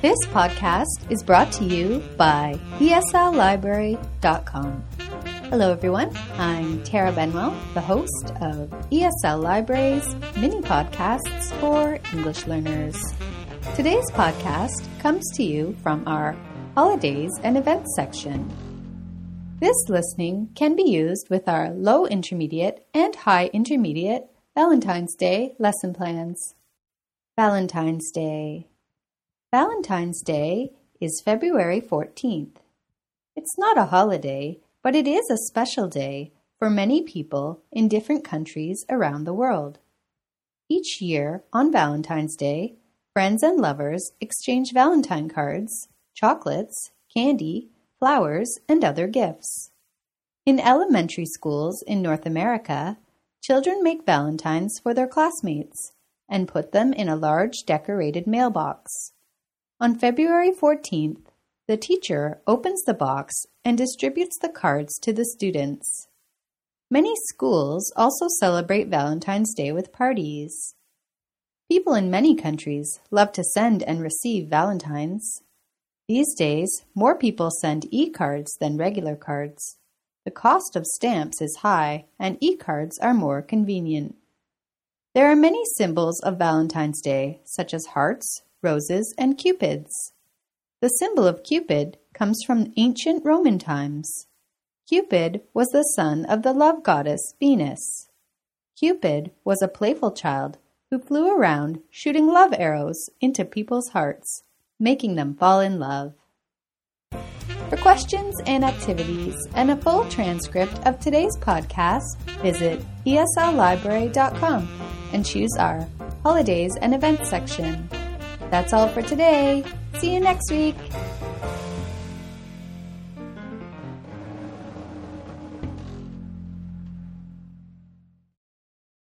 This podcast is brought to you by ESLlibrary.com. Hello everyone, I'm Tara Benwell, the host of ESL Library's mini podcasts for English learners. Today's podcast comes to you from our Holidays and Events section. This listening can be used with our low intermediate and high intermediate Valentine's Day lesson plans. Valentine's Day. Valentine's Day is February 14th. It's not a holiday, but it is a special day for many people in different countries around the world. Each year on Valentine's Day, friends and lovers exchange Valentine cards, chocolates, candy, flowers, and other gifts. In elementary schools in North America, children make valentines for their classmates and put them in a large decorated mailbox. On February 14th, the teacher opens the box and distributes the cards to the students. Many schools also celebrate Valentine's Day with parties. People in many countries love to send and receive valentines. These days, more people send e-cards than regular cards. The cost of stamps is high, and e-cards are more convenient. There are many symbols of Valentine's Day, such as hearts, roses, and cupids. The symbol of Cupid comes from ancient Roman times. Cupid was the son of the love goddess Venus. Cupid was a playful child who flew around shooting love arrows into people's hearts, making them fall in love. For questions and activities and a full transcript of today's podcast, visit ESLlibrary.com and choose our Holidays and Events section. That's all for today. See you next week.